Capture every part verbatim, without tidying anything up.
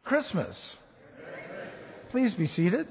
Christmas. Please be seated.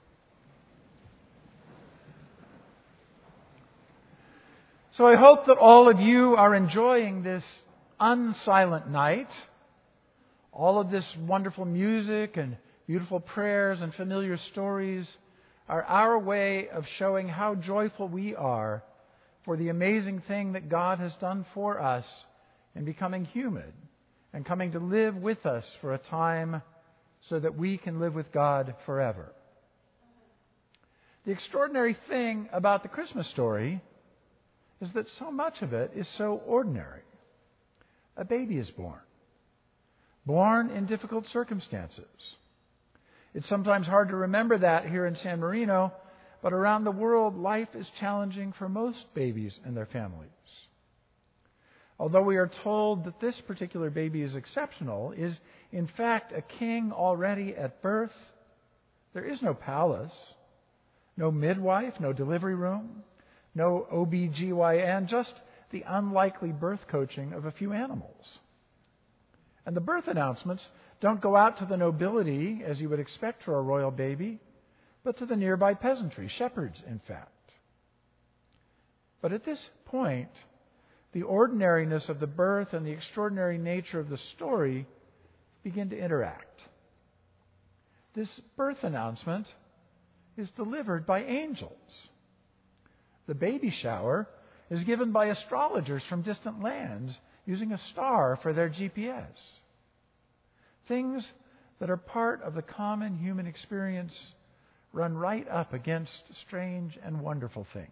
So I hope that all of you are enjoying this unsilent night. All of this wonderful music and beautiful prayers and familiar stories are our way of showing how joyful we are for the amazing thing that God has done for us in becoming human and coming to live with us for a time so that we can live with God forever. The extraordinary thing about the Christmas story is that so much of it is so ordinary. A baby is born, born in difficult circumstances. It's sometimes hard to remember that here in San Marino, but around the world, life is challenging for most babies and their families. Although we are told that this particular baby is exceptional, is in fact a king already at birth, there is no palace, no midwife, no delivery room, no O B G Y N, just the unlikely birth coaching of a few animals. And the birth announcements don't go out to the nobility, as you would expect for a royal baby, but to the nearby peasantry, shepherds, in fact. But at this point, the ordinariness of the birth and the extraordinary nature of the story begin to interact. This birth announcement is delivered by angels. The baby shower is given by astrologers from distant lands using a star for their G P S. Things that are part of the common human experience run right up against strange and wonderful things.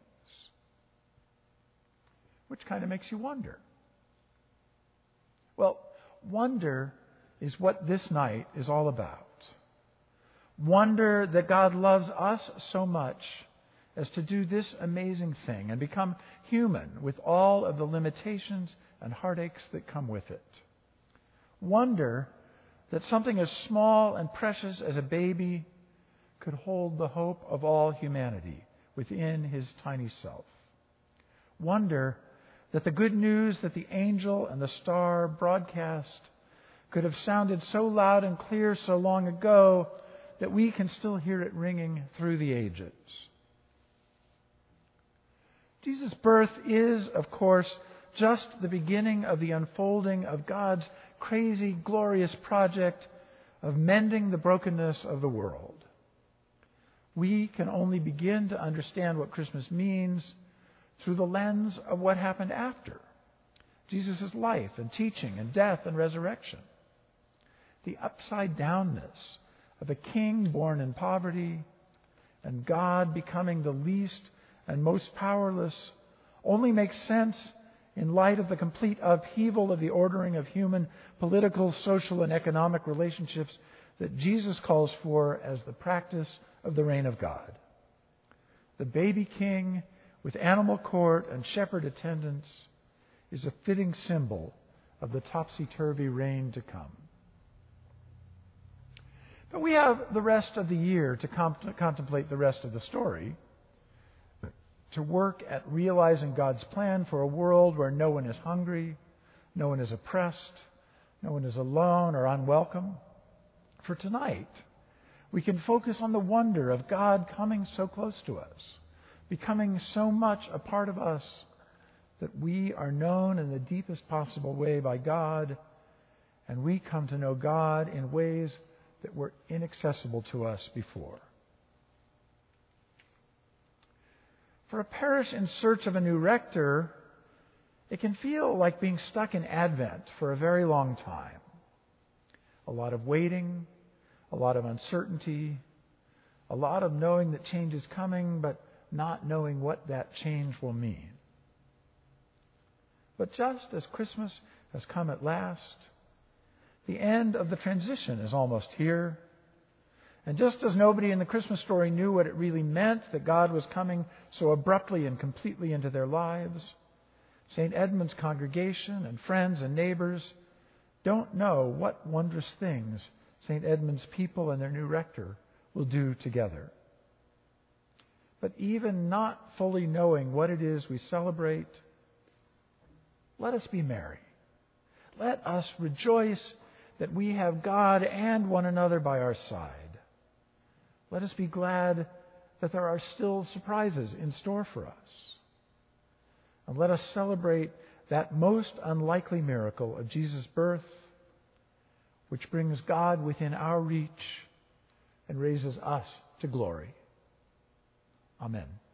Which kind of makes you wonder. Well, wonder is what this night is all about. Wonder that God loves us so much as to do this amazing thing and become human with all of the limitations and heartaches that come with it. Wonder that something as small and precious as a baby could hold the hope of all humanity within his tiny self. Wonder that the good news that the angel and the star broadcast could have sounded so loud and clear so long ago that we can still hear it ringing through the ages. Jesus' birth is, of course, just the beginning of the unfolding of God's crazy, glorious project of mending the brokenness of the world. We can only begin to understand what Christmas means through the lens of what happened after Jesus' life and teaching and death and resurrection. The upside-downness of a king born in poverty and God becoming the least and most powerless only makes sense in light of the complete upheaval of the ordering of human political, social, and economic relationships that Jesus calls for as the practice of the reign of God. The baby king with animal court and shepherd attendants is a fitting symbol of the topsy-turvy reign to come. But we have the rest of the year to comp- contemplate the rest of the story, to work at realizing God's plan for a world where no one is hungry, no one is oppressed, no one is alone or unwelcome. For tonight, we can focus on the wonder of God coming so close to us, becoming so much a part of us that we are known in the deepest possible way by God, and we come to know God in ways that were inaccessible to us before. For a parish in search of a new rector, it can feel like being stuck in Advent for a very long time. A lot of waiting, a lot of uncertainty, a lot of knowing that change is coming, but not knowing what that change will mean. But just as Christmas has come at last, the end of the transition is almost here. And just as nobody in the Christmas story knew what it really meant that God was coming so abruptly and completely into their lives, Saint Edmund's congregation and friends and neighbors don't know what wondrous things Saint Edmund's people and their new rector will do together. But even not fully knowing what it is we celebrate, let us be merry. Let us rejoice that we have God and one another by our side. Let us be glad that there are still surprises in store for us. And let us celebrate that most unlikely miracle of Jesus' birth, which brings God within our reach and raises us to glory. Amen.